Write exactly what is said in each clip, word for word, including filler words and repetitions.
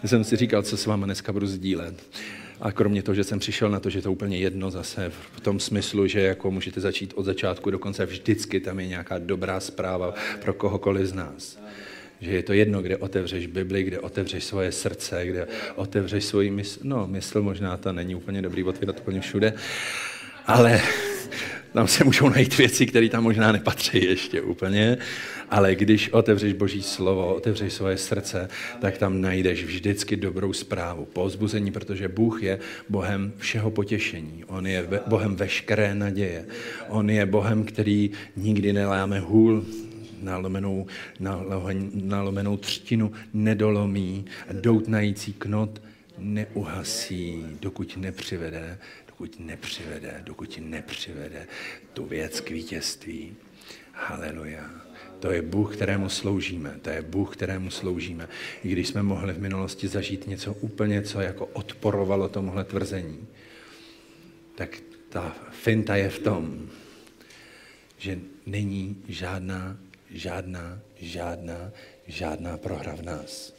Jsem si říkal, co s váma dneska budu sdílet. A kromě toho, že jsem přišel na to, že to je úplně jedno zase v tom smyslu, že jako můžete začít od začátku, dokonce vždycky tam je nějaká dobrá zpráva pro kohokoliv z nás. Že je to jedno, kde otevřeš Bibli, kde otevřeš svoje srdce, kde otevřeš svoji mysl. No, mysl možná to není úplně dobrý otvírat úplně všude, ale tam se můžou najít věci, které tam možná nepatří ještě úplně, ale když otevřeš Boží slovo, otevřeš svoje srdce, tak tam najdeš vždycky dobrou zprávu, povzbuzení, protože Bůh je Bohem všeho potěšení. On je Bohem veškeré naděje. On je Bohem, který nikdy neláme hůl, nalomenou, nalomenou třtinu nedolomí a doutnající knot neuhasí, dokud nepřivede, dokud nepřivede, dokud nepřivede tu věc k vítězství. Haleluja. To je Bůh, kterému sloužíme. To je Bůh, kterému sloužíme. I když jsme mohli v minulosti zažít něco úplně, co jako odporovalo tomuhle tvrzení, tak ta finta je v tom, že není žádná, žádná, žádná, žádná prohra v nás.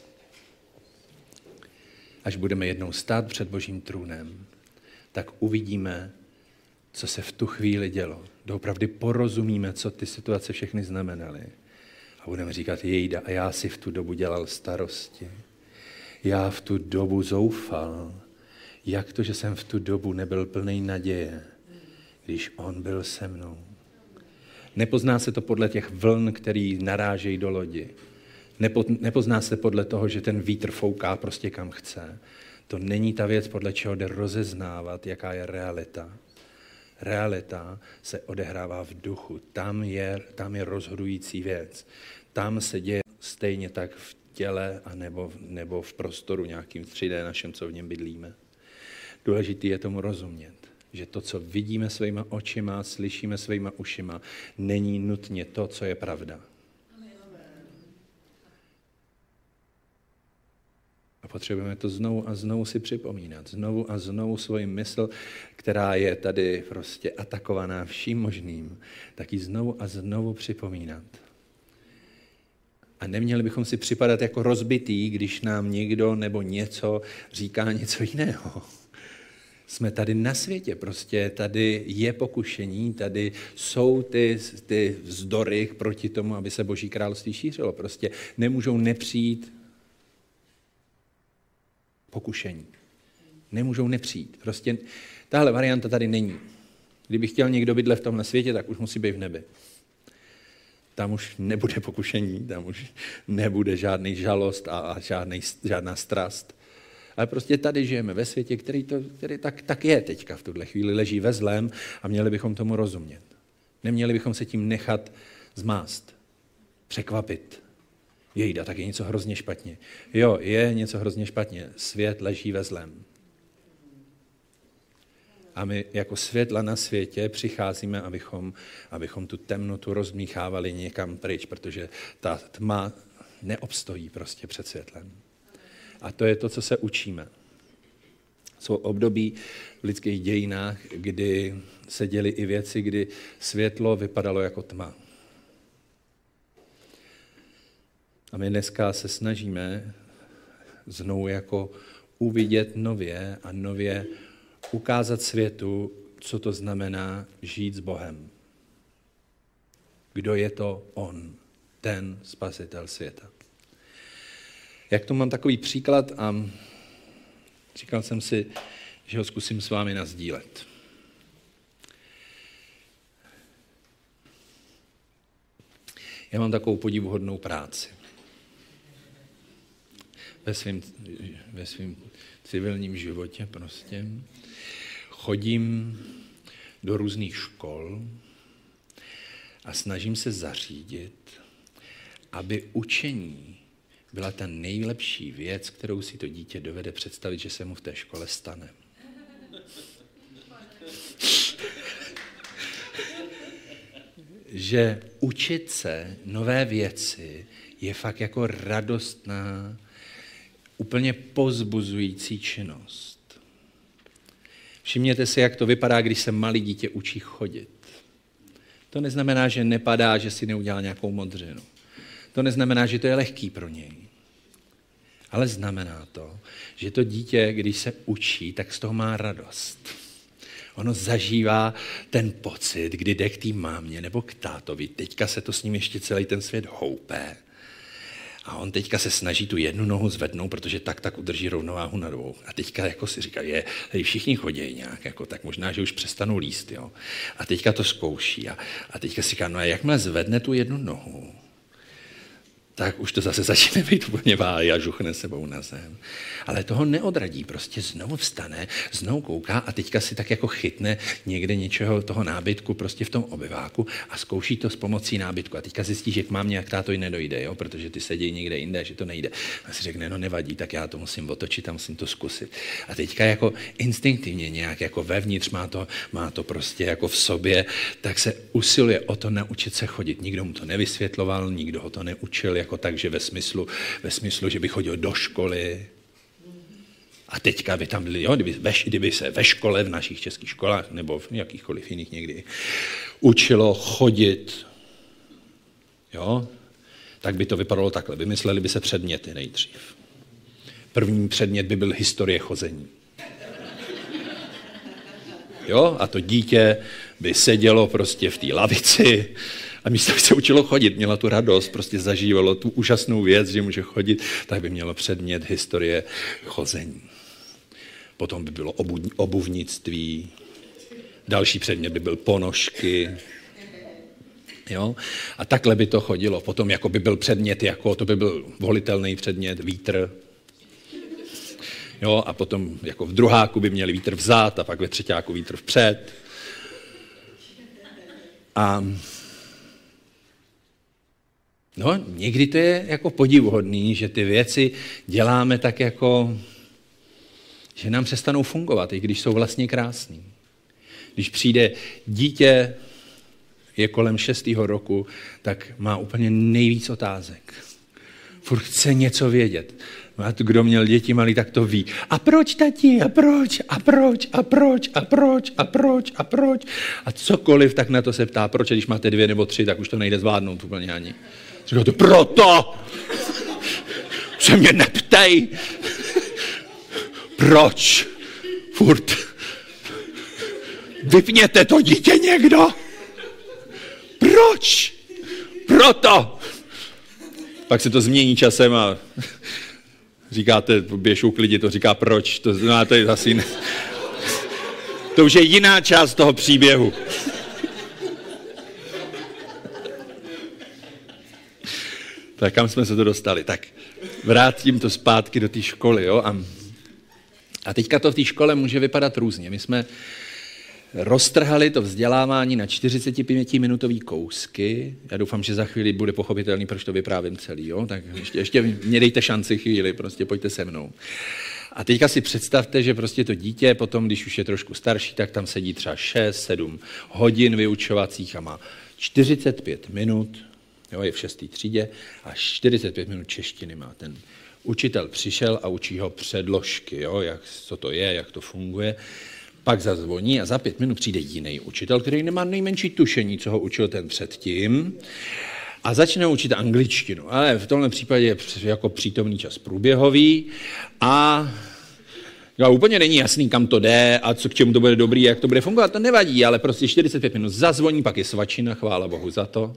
Až budeme jednou stát před Božím trůnem, tak uvidíme, co se v tu chvíli dělo. Doopravdy porozumíme, co ty situace všechny znamenaly. A budeme říkat, jejda, a já si v tu dobu dělal starosti. Já v tu dobu zoufal. Jak to, že jsem v tu dobu nebyl plný naděje, když on byl se mnou. Nepozná se to podle těch vln, který narážejí do lodi. Nepozná se podle toho, že ten vítr fouká prostě kam chce. To není ta věc, podle čeho jde rozeznávat, jaká je realita. Realita se odehrává v duchu. Tam je, tam je rozhodující věc. Tam se děje stejně tak v těle a nebo, nebo v prostoru nějakým tři dé našem, co v něm bydlíme. Důležitý je tomu rozumět, že to, co vidíme svýma očima, slyšíme svýma ušima, není nutně to, co je pravda. A potřebujeme to znovu a znovu si připomínat. Znovu a znovu svoji mysl, která je tady prostě atakovaná vším možným, tak ji znovu a znovu připomínat. A neměli bychom si připadat jako rozbitý, když nám někdo nebo něco říká něco jiného. Jsme tady na světě, prostě tady je pokušení, tady jsou ty, ty vzdory proti tomu, aby se Boží království šířilo. Prostě nemůžou nepřijít pokušení. Nemůžou nepřijít. Prostě tahle varianta tady není. Kdyby chtěl někdo bydlet v tomhle světě, tak už musí být v nebi. Tam už nebude pokušení, tam už nebude žádný žalost a, a žádný, žádná strast. Ale prostě tady žijeme ve světě, který, to, který tak, tak je teďka v tuhle chvíli, leží ve zlém a měli bychom tomu rozumět. Neměli bychom se tím nechat zmást, překvapit. Jejda, tak je něco hrozně špatně. Jo, je něco hrozně špatně. Svět leží ve zlém. A my jako světla na světě přicházíme, abychom, abychom tu temnotu rozmíchávali někam pryč, protože ta tma neobstojí prostě před světlem. A to je to, co se učíme. Jsou období v lidských dějinách, kdy se děly i věci, kdy světlo vypadalo jako tma. A my dneska se snažíme znovu jako uvidět nově a nově ukázat světu, co to znamená žít s Bohem. Kdo je to on, ten spasitel světa. Jak to mám takový příklad a říkal jsem si, že ho zkusím s vámi nasdílet. Já mám takovou podivuhodnou práci. Ve svém ve svým civilním životě prostě. Chodím do různých škol a snažím se zařídit, aby učení byla ta nejlepší věc, kterou si to dítě dovede představit, že se mu v té škole stane. Že učit se nové věci je fakt jako radostná, úplně povzbuzující činnost. Všimněte si, jak to vypadá, když se malé dítě učí chodit. To neznamená, že nepadá, že si neudělá nějakou modřinu. To neznamená, že to je lehký pro něj. Ale znamená to, že to dítě, když se učí, tak z toho má radost. Ono zažívá ten pocit, kdy jde k té mámě nebo k tátovi. Teďka se to s ním ještě celý ten svět houpe. A on teďka se snaží tu jednu nohu zvednout, protože tak tak udrží rovnováhu na dvou. A teďka jako si říká, je, tady všichni chodí nějak, jako, tak možná, že už přestanou líst. Jo? A teďka to zkouší. A, a teďka si říká, no a jakmile zvedne tu jednu nohu, tak už to zase začne být úplně váj a žuchne sebou na zem. Ale toho neodradí, prostě znovu vstane, znovu kouká a teďka si tak jako chytne někde něčeho toho nábytku prostě v tom obyváku a zkouší to s pomocí nábytku. A teďka zjistí, že k mámě jak táto nedojde, jo? Protože ty sedí někde jinde, že to nejde. A si řekne, no nevadí, tak já to musím otočit a musím to zkusit. A teďka jako instinktivně nějak jako vevnitř má to, má to prostě jako v sobě, tak se usiluje o to naučit se chodit. Nikdo mu to nevysvětloval, nikdo ho to neučil, jako tak, že ve smyslu, ve smyslu, že by chodil do školy. A teďka by tam byli, jo, kdyby, ve, kdyby se ve škole, v našich českých školách, nebo v jakýchkoliv jiných někdy, učilo chodit, jo, tak by to vypadalo takhle. Vymysleli by se předměty nejdřív. První předmět by byl historie chození. Jo, a to dítě by sedělo prostě v té lavici, a místo, aby se učilo chodit, měla tu radost, prostě zažívalo tu úžasnou věc, že může chodit, tak by mělo předmět historie chození. Potom by bylo obu, obuvnictví, další předmět by byl ponožky. Jo? A takhle by to chodilo. Potom jako by byl předmět, jako, to by byl volitelný předmět, vítr. Jo? A potom jako v druháku by měli vítr vzad a pak ve třetíku vítr vpřed. A no, někdy to je jako podivuhodný, že ty věci děláme tak jako, že nám přestanou fungovat, i když jsou vlastně krásný. Když přijde dítě, je kolem šestého roku, tak má úplně nejvíc otázek. Furt chce něco vědět. A kdo měl děti malý, tak to ví. A proč, tati? A proč? A proč? A proč? A proč? A proč? A proč? A cokoliv, tak na to se ptá. Proč? Když máte dvě nebo tři, tak už to nejde zvládnout úplně ani. Říkal to, proto se mě neptej. Proč? Furt. Vypněte to dítě někdo. Proč? Proto. Pak se to změní časem a říkáte, běžou k lidi, to říká proč. To znáte asi ne. To už je jiná část toho příběhu. Tak kam jsme se to dostali? Tak vrátím to zpátky do té školy. Jo? A, a teďka to v té škole může vypadat různě. My jsme roztrhali to vzdělávání na čtyřicetipětiminutový kousky. Já doufám, že za chvíli bude pochopitelný, proč to vyprávím celý. Jo? Tak ještě, ještě mě dejte šanci chvíli, prostě pojďte se mnou. A teďka si představte, že prostě to dítě potom, když už je trošku starší, tak tam sedí třeba šest sedm hodin vyučovacích a má čtyřicet pět minut, jo, je v šesté třídě a čtyřicet pět minut češtiny má. Ten učitel přišel a učí ho předložky, jo, jak, co to je, jak to funguje. Pak zazvoní a za pět minut přijde jiný učitel, který nemá nejmenší tušení, co ho učil ten předtím, a začne učit angličtinu. Ale v tomhle případě je jako přítomný čas průběhový a jo, úplně není jasný, kam to jde a co k čemu to bude dobrý, jak to bude fungovat, to nevadí, ale prostě čtyřicet pět minut zazvoní, pak je svačina, chvála Bohu za to.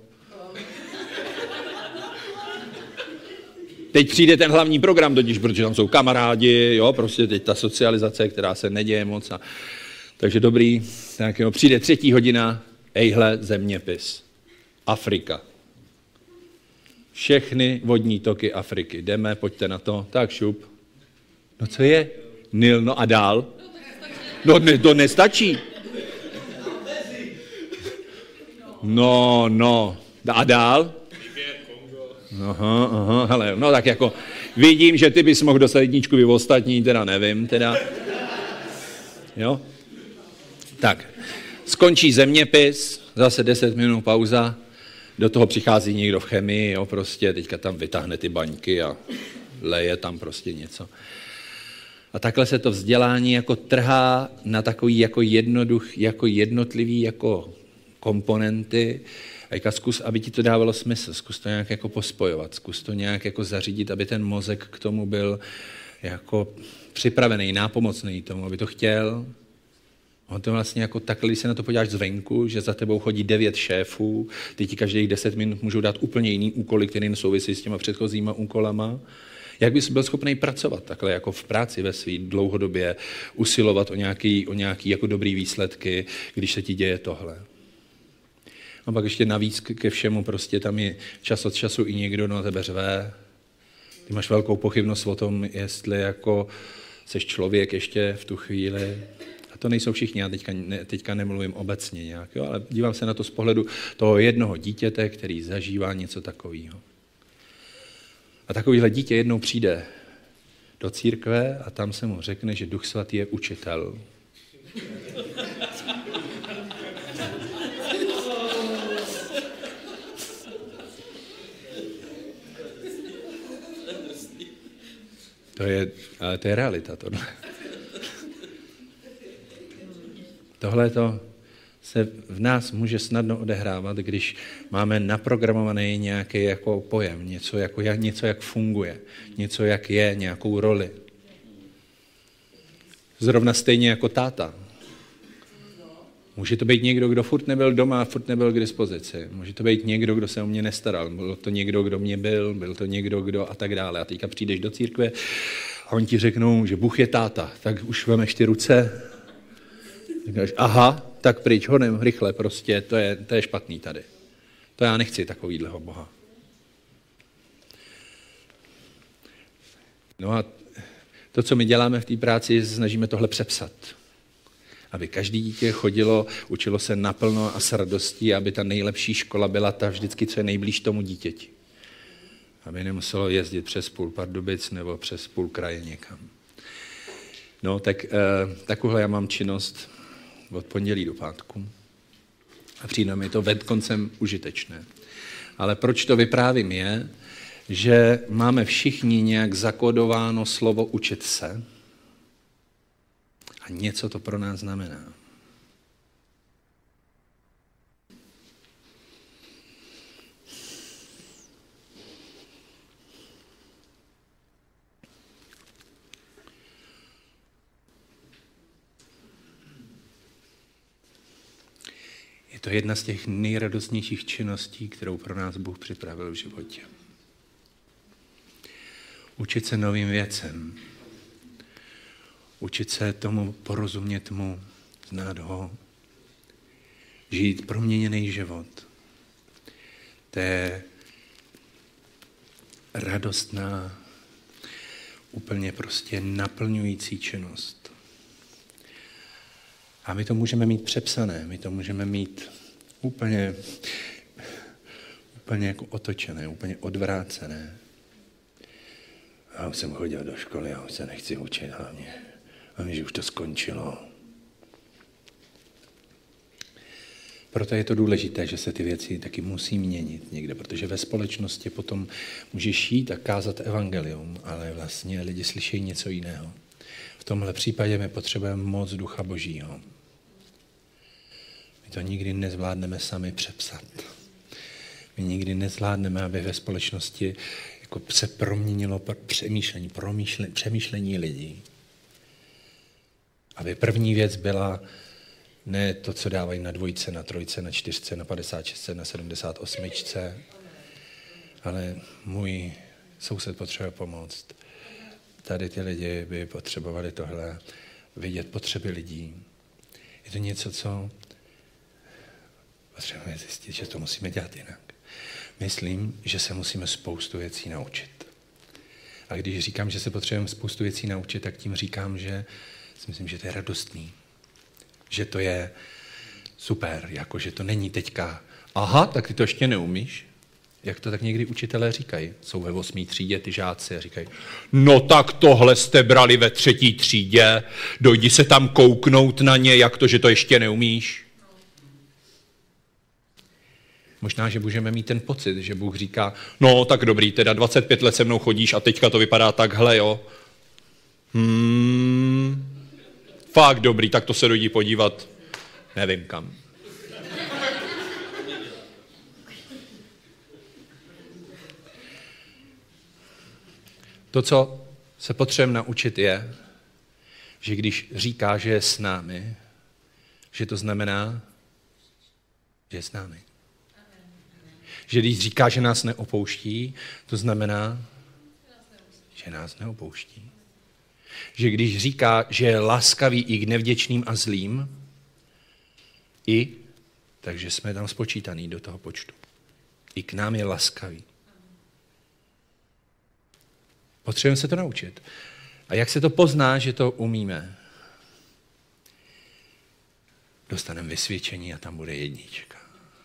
Teď přijde ten hlavní program totiž, protože tam jsou kamarádi, jo, prostě teď ta socializace, která se neděje moc. A, takže dobrý, tak jo, přijde třetí hodina, ejhle, zeměpis. Afrika. Všechny vodní toky Afriky. Jdeme, pojďte na to. Tak šup. No co je? Nil, no a dál? No ne, to nestačí. No, no. A dál? Aha, aha, hele, no tak jako vidím, že ty bys mohl dostat jedničku, vy ostatní, teda nevím, teda. Jo? Tak, skončí zeměpis, zase deset minut pauza, do toho přichází někdo v chemii, jo, prostě, teďka tam vytáhne ty baňky a leje tam prostě něco. A takhle se to vzdělání jako trhá na takový jako jednoduch, jako jednotlivý jako komponenty A zkus, aby ti to dávalo smysl, zkus to nějak jako pospojovat, zkus to nějak jako zařídit, aby ten mozek k tomu byl jako připravený, nápomocný tomu, aby to chtěl. On to vlastně jako takhle, když se na to podíváš zvenku, že za tebou chodí devět šéfů, ty ti každých deset minut můžou dát úplně jiný úkoly, které nesouvisí s těma předchozíma úkolama. Jak bys byl schopný pracovat takhle jako v práci ve své dlouhodobě, usilovat o nějaký, o nějaký jako dobrý výsledky, když se ti děje tohle. A pak ještě navíc ke všemu prostě tam je čas od času i někdo na tebe řve. Ty máš velkou pochybnost o tom, jestli jako seš člověk ještě v tu chvíli. A to nejsou všichni, já teďka, ne, teďka nemluvím obecně nějak, jo, ale dívám se na to z pohledu toho jednoho dítěte, který zažívá něco takového. A takovýhle dítě jednou přijde do církve a tam se mu řekne, že Duch Svatý je učitel. To je, ale to je realita, tohle. Tohle to se v nás může snadno odehrávat, když máme naprogramovaný nějaký jako pojem, něco, jako, něco jak funguje, něco jak je, nějakou roli. Zrovna stejně jako táta. Může to být někdo, kdo furt nebyl doma, furt nebyl k dispozici. Může to být někdo, kdo se o mě nestaral. Byl to někdo, kdo mě byl, byl to někdo, kdo a tak dále. A teďka přijdeš do církve a oni ti řeknou, že Bůh je táta. Tak už vemeš ty ruce. Říkáš, aha, tak pryč, honem, rychle prostě, to je, to je špatný tady. To já nechci takovýhleho Boha. No a to, co my děláme v té práci, snažíme tohle přepsat. Aby každý dítě chodilo, učilo se naplno a s radostí, aby ta nejlepší škola byla ta vždycky, co je nejblíž tomu dítěti. Aby nemuselo jezdit přes půl Pardubic nebo přes půl kraje někam. No, tak eh, takovhle já mám činnost od pondělí do pátku. A přijde mi to ved koncem užitečné. Ale proč to vyprávím je, že máme všichni nějak zakódováno slovo učit se a něco to pro nás znamená. Je to jedna z těch nejradostnějších činností, kterou pro nás Bůh připravil v životě. Učit se novým věcem. Učit se tomu, porozumět mu, znát ho. Žít proměněný život. To je radostná, úplně prostě naplňující činnost. A my to můžeme mít přepsané, my to můžeme mít úplně, úplně jako otočené, úplně odvrácené. Já už jsem chodil do školy, já už se nechci učit hlavně. A že už to skončilo. Proto je to důležité, že se ty věci taky musí měnit někde, protože ve společnosti potom můžeš jít a kázat evangelium, ale vlastně lidi slyší něco jiného. V tomhle případě my potřebujeme moc Ducha Božího. My to nikdy nezvládneme sami přepsat. My nikdy nezvládneme, aby ve společnosti jako se proměnilo přemýšlení, promýšlení, přemýšlení lidí. Aby první věc byla ne to, co dávají na dvojce, na trojce, na čtyřce, na padesát šestce, na sedmdesát osmičce, ale můj soused potřebuje pomoct. Tady ty lidi by potřebovali tohle, vidět potřeby lidí. Je to něco, co potřebujeme zjistit, že to musíme dělat jinak. Myslím, že se musíme spoustu věcí naučit. A když říkám, že se potřebujeme spoustu věcí naučit, tak tím říkám, že si myslím, že to je radostný. Že to je super, jako že to není teďka, aha, tak ty to ještě neumíš. Jak to tak někdy učitelé říkají. Jsou ve osmý třídě ty žáci a říkají, no tak tohle jste brali ve třetí třídě, dojdi se tam kouknout na ně, jak to, že to ještě neumíš. Možná, že můžeme mít ten pocit, že Bůh říká, no tak dobrý, teda dvacet pět let se mnou chodíš a teďka to vypadá takhle, jo. Hmm, fakt dobrý, tak to se dojdi podívat, nevím kam. To, co se potřebujeme naučit, je, že když říká, že je s námi, že to znamená, že je s námi. Že když říká, že nás neopouští, to znamená, že nás neopouští. Že když říká, že je laskavý i k nevděčným a zlým, i, takže jsme tam spočítaný do toho počtu. I k nám je laskavý. Potřebujeme se to naučit. A jak se to pozná, že to umíme? Dostaneme vysvědčení a tam bude jednička.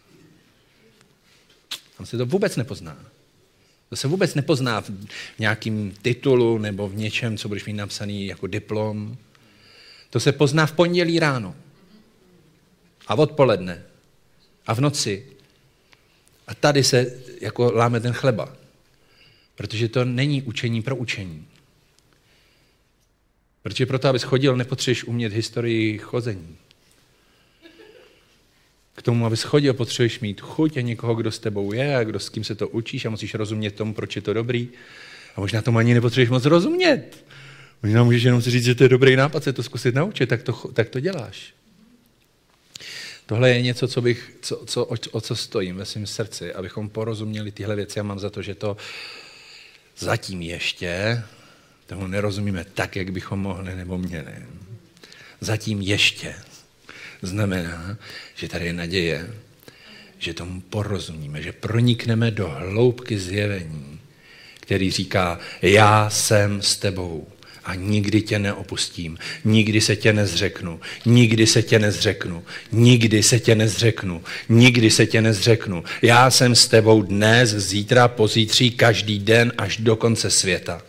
Tam se to vůbec nepozná. To se vůbec nepozná v nějakém titulu nebo v něčem, co budeš mít napsaný jako diplom. To se pozná v pondělí ráno. A odpoledne. A v noci. A tady se jako láme ten chleba. Protože to není učení pro učení. Protože proto, abys chodil, nepotřebuješ umět historii chození. K tomu, abys chodil, potřebuješ mít chuť a někoho, kdo s tebou je a kdo s kým se to učíš a musíš rozumět tomu, proč je to dobrý. A možná tomu ani nepotřebuješ moc rozumět. Možná můžeš jenom si říct, že to je dobrý nápad se to zkusit naučit, tak to, tak to děláš. Tohle je něco, co bych, co, co, o, o co stojím ve svém srdci, abychom porozuměli tyhle věci. Já mám za to, že to zatím ještě tomu nerozumíme tak, jak bychom mohli nebo měli. Zatím ještě znamená, že tady je naděje, že tomu porozumíme, že pronikneme do hloubky zjevení, který říká, já jsem s tebou a nikdy tě neopustím, nikdy se tě nezřeknu, nikdy se tě nezřeknu, nikdy se tě nezřeknu, nikdy se tě nezřeknu. Já jsem s tebou dnes, zítra, pozítří, každý den až do konce světa.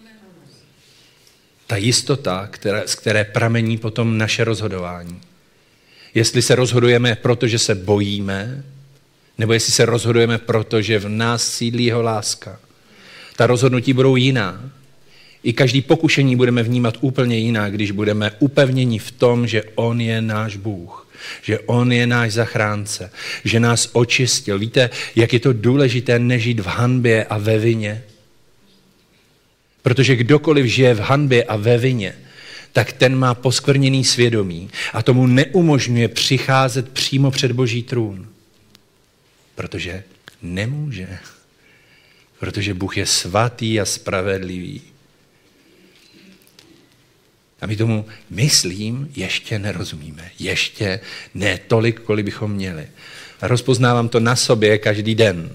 Ta jistota, která, z které pramení potom naše rozhodování. Jestli se rozhodujeme, protože se bojíme, nebo jestli se rozhodujeme, protože v nás sídlí jeho láska. Ta rozhodnutí budou jiná. I každý pokušení budeme vnímat úplně jinak, když budeme upevněni v tom, že on je náš Bůh, že on je náš zachránce, že nás očistil. Víte, jak je to důležité nežít v hanbě a ve vině? Protože kdokoliv žije v hanbě a ve vině, tak ten má poskvrněný svědomí a tomu neumožňuje přicházet přímo před Boží trůn. Protože nemůže. Protože Bůh je svatý a spravedlivý. A my tomu, myslím, ještě nerozumíme. Ještě ne tolik, kolik bychom měli. A rozpoznávám to na sobě každý den.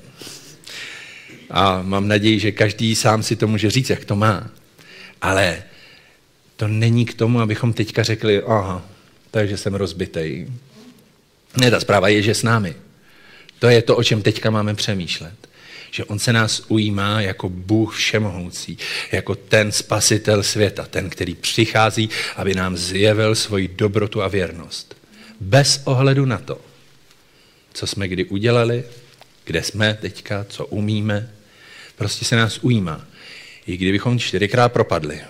A mám naději, že každý sám si to může říct, jak to má. Ale to není k tomu, abychom teďka řekli, aha, takže jsem rozbitej. Ne, ta zpráva je, že s námi. To je to, o čem teďka máme přemýšlet. Že on se nás ujímá jako Bůh všemohoucí, jako ten spasitel světa, ten, který přichází, aby nám zjevil svoji dobrotu a věrnost. Bez ohledu na to, co jsme kdy udělali, kde jsme teďka, co umíme, prostě se nás ujímá. I kdybychom čtyřikrát propadli.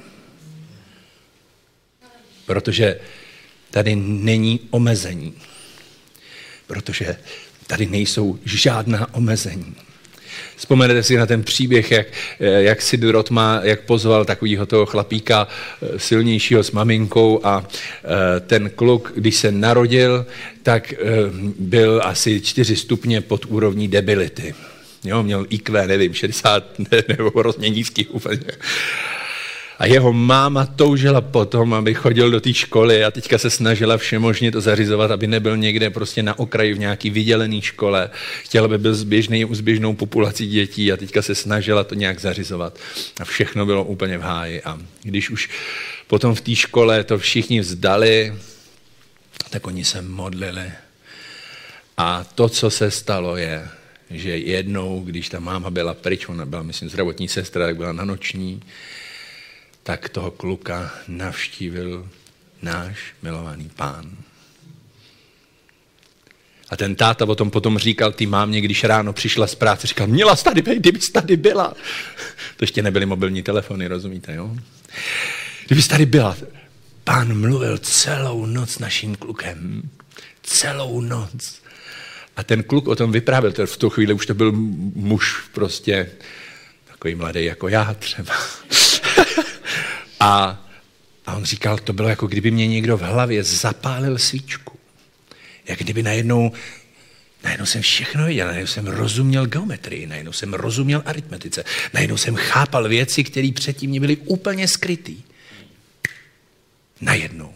Protože tady není omezení. Protože tady nejsou žádná omezení. Vzpomenete si na ten příběh, jak, jak Sid Roth má, jak pozval takovýho toho chlapíka silnějšího s maminkou a ten kluk, když se narodil, tak byl asi čtyři stupně pod úrovní debility. Jo, měl í kvé, nevím, šedesát nebo hrozně nízký úplně. A jeho máma toužila potom, aby chodil do té školy a teďka se snažila všemožně to zařizovat, aby nebyl někde prostě na okraji v nějaký vydělený škole. Chtěla, aby byl zběžný, uzběžnou populací dětí a teďka se snažila to nějak zařizovat. A všechno bylo úplně v háji. A když už potom v té škole to všichni vzdali, tak oni se modlili. A to, co se stalo, je, že jednou, když ta máma byla pryč, ona byla, myslím, zdravotní sestra, tak byla na noční, tak toho kluka navštívil náš milovaný Pán. A ten táta o tom potom říkal té mámě, když ráno přišla z práce, říkal, měla jsi tady být, kdybys tady byla. To ještě nebyly mobilní telefony, rozumíte, jo? Kdybys tady byla. Pán mluvil celou noc s naším klukem. Celou noc. A ten kluk o tom vyprávěl, v tu chvíli už to byl muž prostě takový mladý jako já třeba. a, a on říkal, to bylo jako kdyby mě někdo v hlavě zapálil svíčku. Jak kdyby najednou, najednou jsem všechno viděl, najednou jsem rozuměl geometrii, najednou jsem rozuměl aritmetice, najednou jsem chápal věci, které předtím mě byly úplně skrytý. Najednou.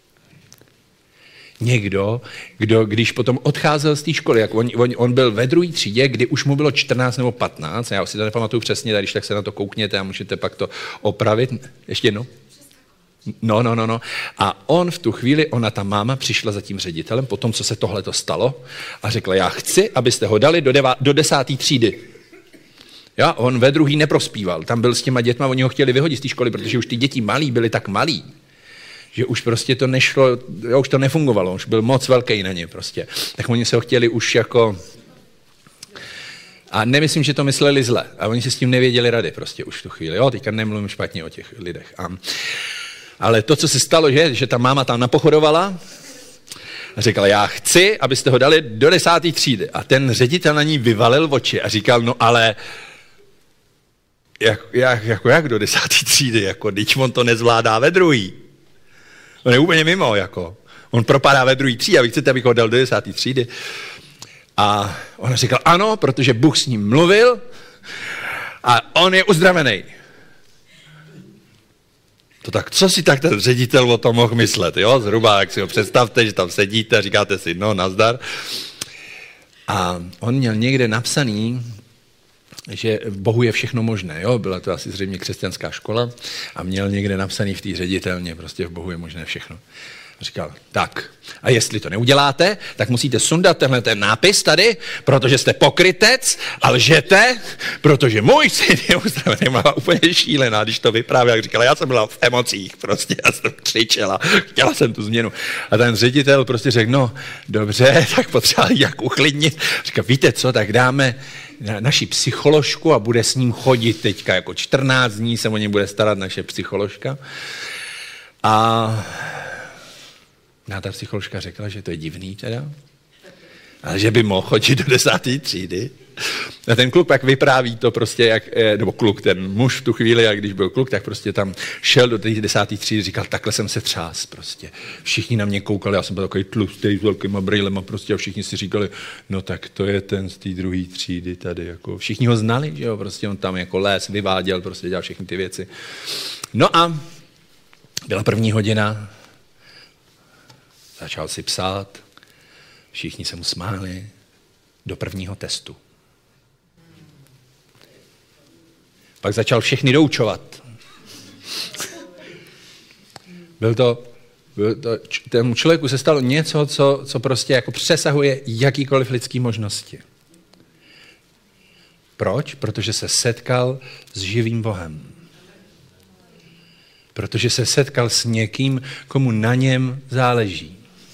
Někdo, kdo, když potom odcházel z té školy, jak on, on, on byl ve druhé třídě, kdy už mu bylo čtrnáct nebo patnáct, já si to nepamatuju přesně, tak když tak se na to koukněte a můžete pak to opravit. Ještě jednou? No, no, no, no. A on v tu chvíli, ona, ta máma, přišla za tím ředitelem, po tom, co se tohle to stalo, a řekla, já chci, abyste ho dali do, deva, do desáté třídy. Ja, on ve druhý neprospíval, tam byl s těma dětma, oni ho chtěli vyhodit z té školy, protože už ty děti malí byly tak malí, že už prostě to nešlo, jo, už to nefungovalo, už byl moc velký na ně prostě. Tak oni se ho chtěli už jako... A nemyslím, že to mysleli zle. A oni si s tím nevěděli rady prostě už v tu chvíli. Jo, teďka nemluvím špatně o těch lidech. A... Ale to, co se stalo, že, že ta máma tam napochodovala a říkala, já chci, abyste ho dali do desáté třídy. A ten ředitel na ní vyvalil oči a říkal, no ale... Jak, jak, jako jak do desáté třídy? Jako, když on to nezvládá ve druhý. On je úplně mimo, jako. On propadá ve druhý třídě a vy chcete, abych ho dal do desáté třídy. A on říkal, ano, protože Bůh s ním mluvil a on je uzdravený. To tak, co si tak ten ředitel o tom mohl myslet, jo? Zhruba, jak si ho představte, že tam sedíte a říkáte si, no, nazdar. A on měl někde napsaný, že v Bohu je všechno možné, jo? Byla to asi zřejmě křesťanská škola a měl někde napsaný v té ředitelně, prostě v Bohu je možné všechno. A říkal, tak, a jestli to neuděláte, tak musíte sundat tenhle ten nápis tady, protože jste pokrytec a lžete, protože můj syn je uzdravený. Byla úplně šílená, když to vyprávěl, jak říkala, já jsem byla v emocích, prostě, já jsem křičela, chtěla jsem tu změnu. A ten ředitel prostě řekl, no, dobře, tak potřeba jak uklidnit. Říkal, víte co, tak dáme naši psycholožku a bude s ním chodit teďka jako čtrnáct dní, se o něj bude starat naše psycholožka. A a ta psycholožka řekla, že to je divný teda, ale že by mohl chodit do desáté třídy. A ten kluk pak vypráví to prostě, jak, nebo kluk, ten muž v tu chvíli, jak když byl kluk, tak prostě tam šel do té desáté třídy, říkal, takhle jsem se třás prostě. Všichni na mě koukali, já jsem byl takový tlustý s velkýma brýlema prostě a všichni si říkali, no tak to je ten z té druhé třídy tady, jako všichni ho znali, že jo, prostě on tam jako les vyváděl, prostě dělal všechny ty věci. No a byla první hodina, začal si psát, všichni se mu smáli do prvního testu. Pak začal všechny doučovat. Byl to, byl to, tému člověku se stalo něco, co, co prostě jako přesahuje jakýkoliv lidský možnosti. Proč? Protože se setkal s živým Bohem. Protože se setkal s někým, komu na něm záleží.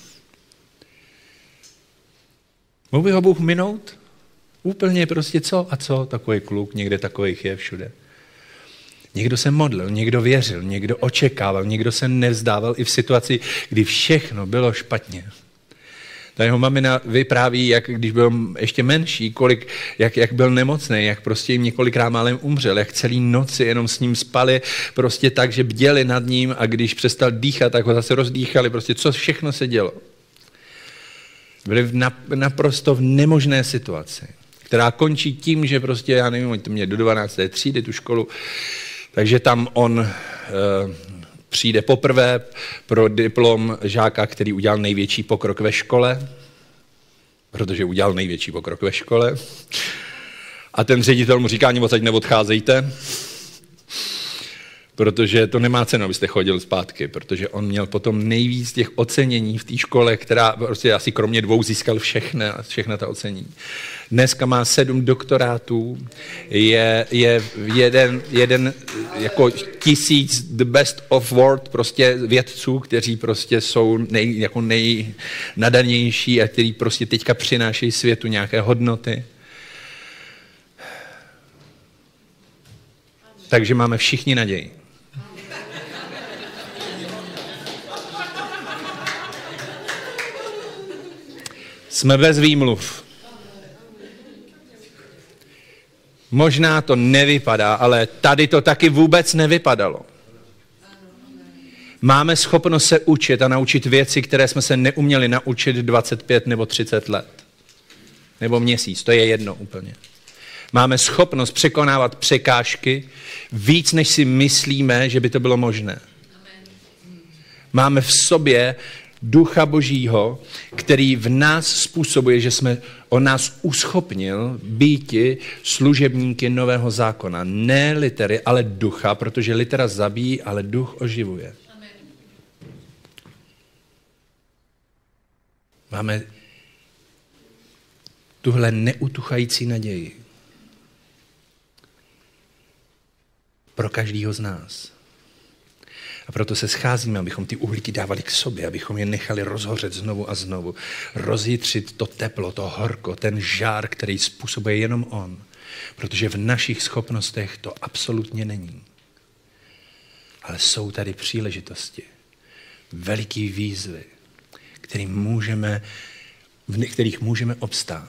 Mohl by ho Bůh minout? Úplně prostě co a co, takový kluk, někde takových je všude. Někdo se modlil, někdo věřil, někdo očekával, někdo se nevzdával i v situaci, kdy všechno bylo špatně. Ta jeho mamina vypráví, jak když byl ještě menší, kolik, jak, jak byl nemocný, jak prostě jim několikrát málem umřel, jak celý noci jenom s ním spali, prostě tak, že bděli nad ním a když přestal dýchat, tak ho zase rozdýchali, prostě co všechno se dělo. Byli v naprosto v nemožné situaci, která končí tím, že prostě, já nevím, to mě do dvanácté třídy tu školu, takže tam on e, přijde poprvé pro diplom žáka, který udělal největší pokrok ve škole, protože udělal největší pokrok ve škole. A ten ředitel mu říká, ani odsaď neodcházejte, protože to nemá cenu, abyste chodili zpátky, protože on měl potom nejvíc těch ocenění v té škole, která prostě asi kromě dvou získal všechna, všechna ta ocenění. Dneska má sedm doktorátů, je, je jeden, jeden jako tisíc the best of world prostě vědců, kteří prostě jsou nej, jako nejnadanější a kteří prostě teďka přinášejí světu nějaké hodnoty. Takže máme všichni naději. Jsme bez výmluv. Možná to nevypadá, ale tady to taky vůbec nevypadalo. Máme schopnost se učit a naučit věci, které jsme se neuměli naučit dvacet pět nebo třicet let. Nebo měsíc, to je jedno úplně. Máme schopnost překonávat překážky víc, než si myslíme, že by to bylo možné. Máme v sobě Ducha Božího, který v nás způsobuje, že jsme on nás uschopnil býti služebníky nového zákona. Ne litery, ale ducha, protože litera zabíjí, ale duch oživuje. Amen. Máme tuhle neutuchající naději pro každého z nás. A proto se scházíme, abychom ty uhlíky dávali k sobě, abychom je nechali rozhořet znovu a znovu. Rozjitřit to teplo, to horko, ten žár, který způsobuje jenom on. Protože v našich schopnostech to absolutně není. Ale jsou tady příležitosti, veliký výzvy, kterým můžeme, v kterých můžeme obstát.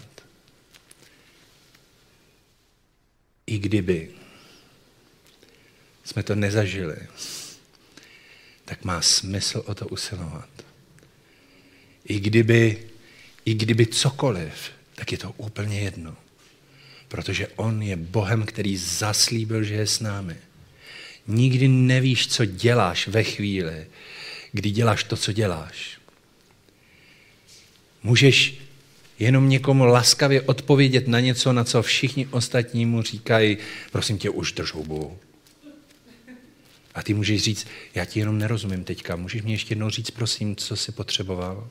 I kdyby jsme to nezažili, tak má smysl o to usilovat. I kdyby, i kdyby cokoliv, tak je to úplně jedno. Protože on je Bohem, který zaslíbil, že je s námi. Nikdy nevíš, co děláš ve chvíli, kdy děláš to, co děláš. Můžeš jenom někomu laskavě odpovědět na něco, na co všichni ostatní mu říkají, prosím tě, už drž hubu. A ty můžeš říct, já ti jenom nerozumím teďka, můžeš mě ještě jednou říct, prosím, co jsi potřeboval?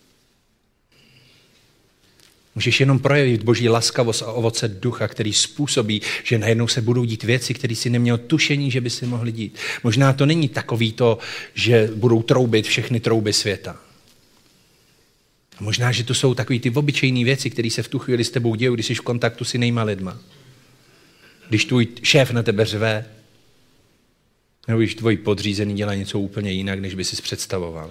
Můžeš jenom projevit Boží laskavost a ovoce ducha, který způsobí, že najednou se budou dít věci, které si neměl tušení, že by si mohly dít. Možná to není takový to, že budou troubit všechny trouby světa. A možná, že to jsou takový ty obyčejné věci, které se v tu chvíli s tebou dějí, když jsi v kontaktu s jinýma lidma. Když tvůj šéf na tebe řve, nebo když tvoji podřízený dělá něco úplně jinak, než by si představoval.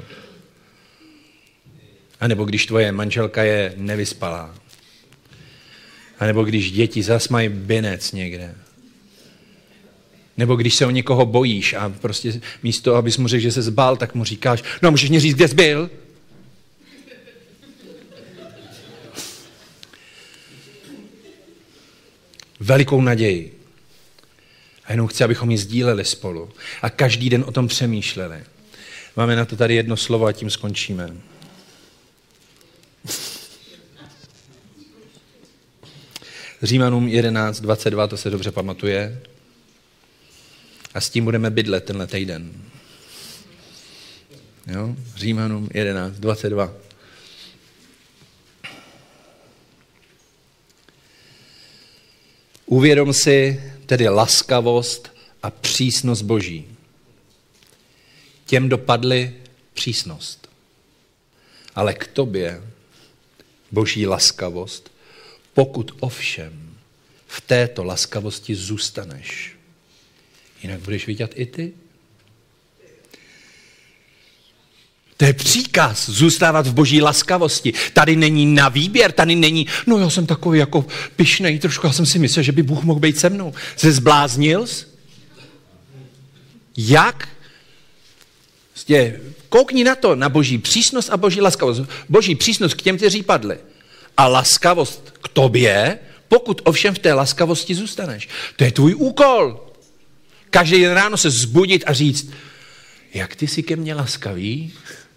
A nebo když tvoje manželka je nevyspalá. A nebo když děti zas mají binec někde. Nebo když se o někoho bojíš a prostě místo, abys mu řekl, že se zbál, tak mu říkáš, no můžeš mě říct, kde jsi byl? Velikou naději. A jenom chci, abychom ji sdíleli spolu. A každý den o tom přemýšleli. Máme na to tady jedno slovo a tím skončíme. Římanům jedenáct dvacet dva, to se dobře pamatuje. A s tím budeme bydlet tenhle týden. Jo? Římanům jedenáct dvacet dva. Uvědom si tedy laskavost a přísnost Boží. Těm dopadly přísnost. Ale k tobě Boží laskavost, pokud ovšem v této laskavosti zůstaneš. Jinak budeš vidět i ty. To je příkaz zůstávat v Boží laskavosti. Tady není na výběr, tady není, no já jsem takový jako pyšnej, trošku já jsem si myslel, že by Bůh mohl být se mnou. Jsi zbláznil jsi? Jak? Prostě koukni na to, na Boží přísnost a Boží laskavost. Boží přísnost k těm, kteří padli. A laskavost k tobě, pokud ovšem v té laskavosti zůstaneš. To je tvůj úkol. Každý den ráno se zbudit a říct, jak ty jsi ke mně laskavý?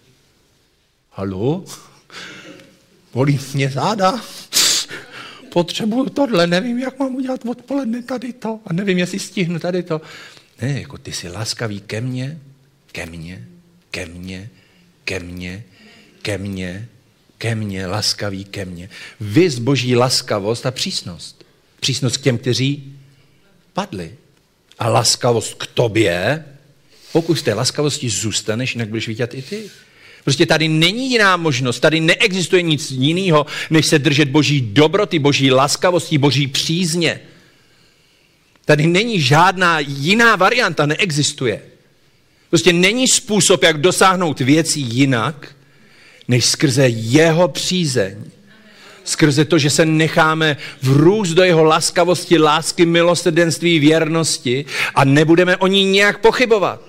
Haló? Bolí mě záda? Potřebuju tohle, nevím, jak mám udělat odpoledne tady to a nevím, jestli stihnu tady to. Ne, jako ty jsi laskavý ke mně, ke mně, ke mně, ke mně, ke mně, ke mně, laskavý ke mně. Vys Boží laskavost a přísnost. Přísnost k těm, kteří padli. A laskavost k tobě, pokud z té laskavosti zůstaneš, jinak budeš vidět i ty. Prostě tady není jiná možnost, tady neexistuje nic jiného, než se držet Boží dobroty, Boží laskavosti, Boží přízně. Tady není žádná jiná varianta, neexistuje. Prostě není způsob, jak dosáhnout věcí jinak, než skrze jeho přízeň, Skrze to, že se necháme vrůst do jeho laskavosti, lásky, milosrdenství, věrnosti a nebudeme o ní nějak pochybovat.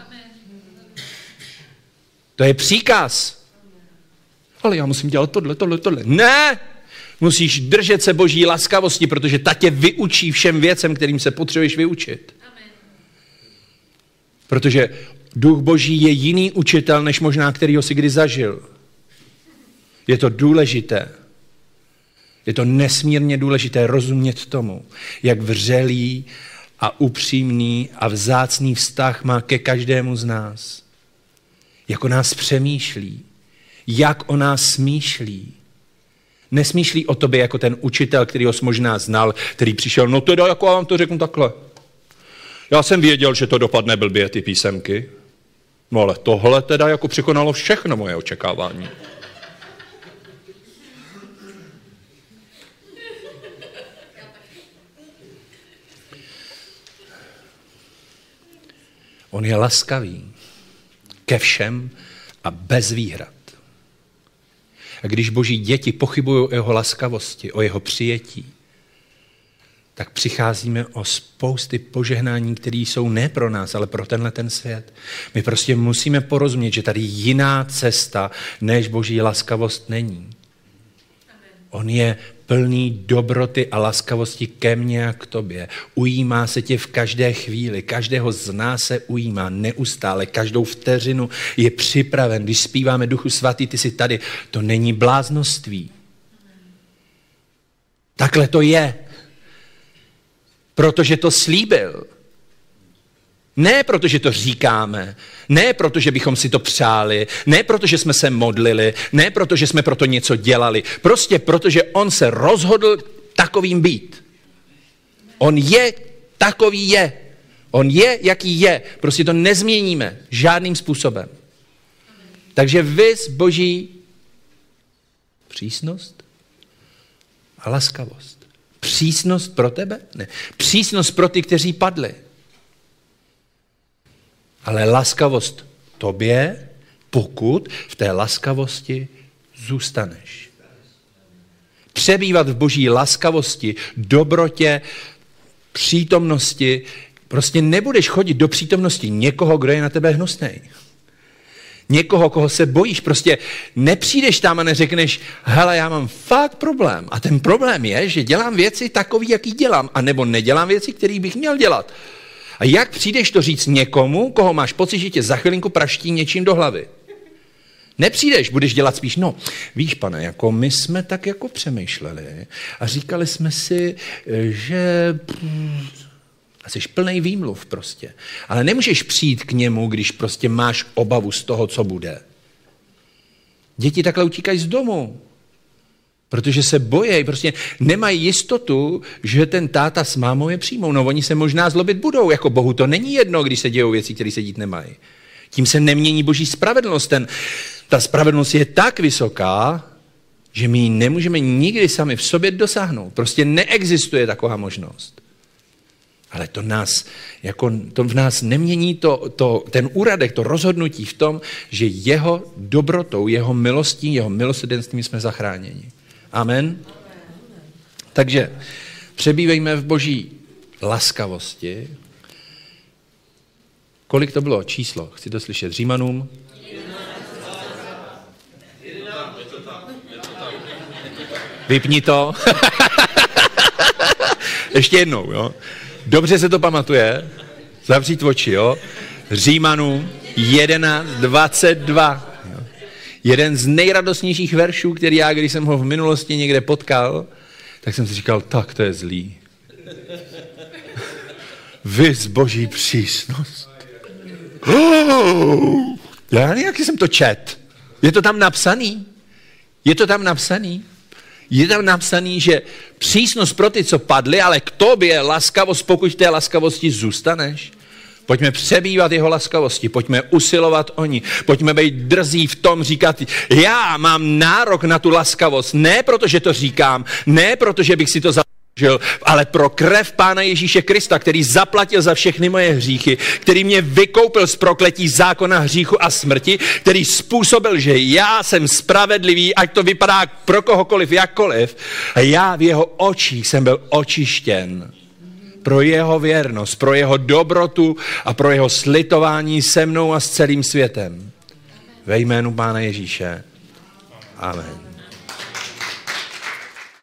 To je příkaz. Ale já musím dělat tohle, tohle, tohle. Ne! Musíš držet se Boží laskavosti, protože ta tě vyučí všem věcem, kterým se potřebuješ vyučit. Protože Duch Boží je jiný učitel, než možná, kterýho si kdy zažil. Je to důležité. Je to nesmírně důležité rozumět tomu, jak vřelý a upřímný a vzácný vztah má ke každému z nás. Jak o nás přemýšlí, jak o nás smýšlí. Nesmýšlí o tobě jako ten učitel, který ho možná znal, který přišel, no teda, jako já vám to řeknu takhle. Já jsem věděl, že to dopadne blbě, ty písemky. No ale tohle teda jako překonalo všechno moje očekávání. On je laskavý ke všem a bez výhrad. A když Boží děti pochybují o jeho laskavosti, o jeho přijetí, tak přicházíme o spousty požehnání, které jsou ne pro nás, ale pro tenhle ten svět. My prostě musíme porozumět, že tady jiná cesta, než Boží laskavost není. On je plný dobroty a laskavosti ke mně a k tobě. Ujímá se tě v každé chvíli, každého z nás se ujímá neustále, každou vteřinu je připraven. Když zpíváme Duchu svatý, ty jsi tady, to není bláznoství. Takhle to je. Protože to slíbil. Ne protože to říkáme, ne protože bychom si to přáli, ne protože jsme se modlili, ne protože jsme proto něco dělali, prostě protože on se rozhodl takovým být. On je takový je. On je, jaký je. Prostě to nezměníme žádným způsobem. Takže vys Boží přísnost a laskavost. Přísnost pro tebe? Ne. Přísnost pro ty, kteří padli. Ale laskavost tobě, pokud v té laskavosti zůstaneš. Přebývat v Boží laskavosti, dobrotě, přítomnosti, prostě nebudeš chodit do přítomnosti někoho, kdo je na tebe hnusnej. Někoho, koho se bojíš, prostě nepřijdeš tam a neřekneš, hele, já mám fakt problém. A ten problém je, že dělám věci takový, jaký dělám, anebo nedělám věci, které bych měl dělat. A jak přijdeš to říct někomu, koho máš pocit, že tě za chvilinku praští něčím do hlavy? Nepřijdeš, budeš dělat spíš, no, víš, pane, jako my jsme tak jako přemýšleli a říkali jsme si, že a jsi plnej výmluv prostě. Ale nemůžeš přijít k němu, když prostě máš obavu z toho, co bude. Děti takhle utíkají z domu, protože se bojí, prostě nemají jistotu, že ten táta s mámou je přijmou. No oni se možná zlobit budou, jako Bohu to není jedno, když se dějou věci, které se dít nemají. Tím se nemění Boží spravedlnost. Ten, ta spravedlnost je tak vysoká, že my ji nemůžeme nikdy sami v sobě dosáhnout. Prostě neexistuje taková možnost. Ale to nás, jako, to v nás nemění to, to, ten úradek, to rozhodnutí v tom, že jeho dobrotou, jeho milostí, jeho milosrdenstvím jsme zachráněni. Amen? Takže přebývejme v Boží laskavosti. Kolik to bylo číslo? Chci to slyšet. Římanům? Vypni to. Ještě jednou, jo? Dobře se to pamatuje. Zavřít oči, jo? Římanům jedenáct dvacet dva. Jo? Jeden z nejradostnějších veršů, který já, když jsem ho v minulosti někde potkal, tak jsem si říkal, tak to je zlý. Vys Boží přísnost. Oh, já nevím, jaký jsem to čet. Je to tam napsaný? Je to tam napsaný? Je tam napsaný, že přísnost pro ty, co padli, ale k tobě laskavost, pokud v té laskavosti zůstaneš. Pojďme přebývat jeho laskavosti, pojďme usilovat o ní, pojďme být drzí v tom říkat, já mám nárok na tu laskavost, ne protože to říkám, ne protože bych si to zasloužil, žil, ale pro krev Pána Ježíše Krista, který zaplatil za všechny moje hříchy, který mě vykoupil z prokletí zákona hříchu a smrti, který způsobil, že já jsem spravedlivý, ať to vypadá pro kohokoliv, jakkoliv, a já v jeho očích jsem byl očištěn pro jeho věrnost, pro jeho dobrotu a pro jeho slitování se mnou a s celým světem. Ve jménu Pána Ježíše. Amen.